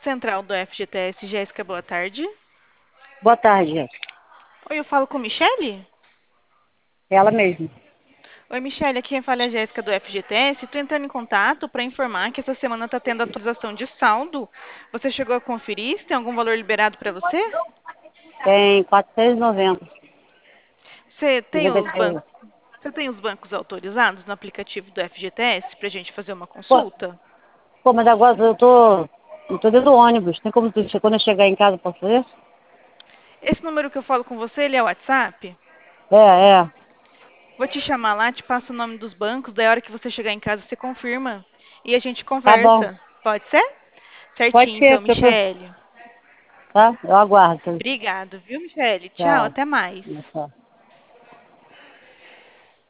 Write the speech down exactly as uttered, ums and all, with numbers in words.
Central do F G T S, Jéssica, boa tarde. Boa tarde, Jéssica. Oi, eu falo com Michele? Ela mesma. Oi, Michele, aqui quem fala é a Jéssica do F G T S. Estou entrando em contato para informar que essa semana está tendo atualização de saldo. Você chegou a conferir se tem algum valor liberado para você? Tem quatrocentos e noventa. Você tem Deve os ter. bancos, você tem os bancos autorizados no aplicativo do F G T S para a gente fazer uma Pô, consulta? pô, mas agora eu tô. Eu tô dentro do ônibus. Tem como tu, quando eu chegar em casa, posso fazer? Esse número que eu falo com você, ele é o WhatsApp? É, é. Vou te chamar lá, te passo o nome dos bancos, daí a hora que você chegar em casa você confirma. E a gente Tá bom. conversa. Pode ser? Pode Certinho, ser, então, porque eu tô. Michele. Tá? Eu aguardo. Obrigado, viu, Michele? Tchau, Tchau. até mais. Tchau.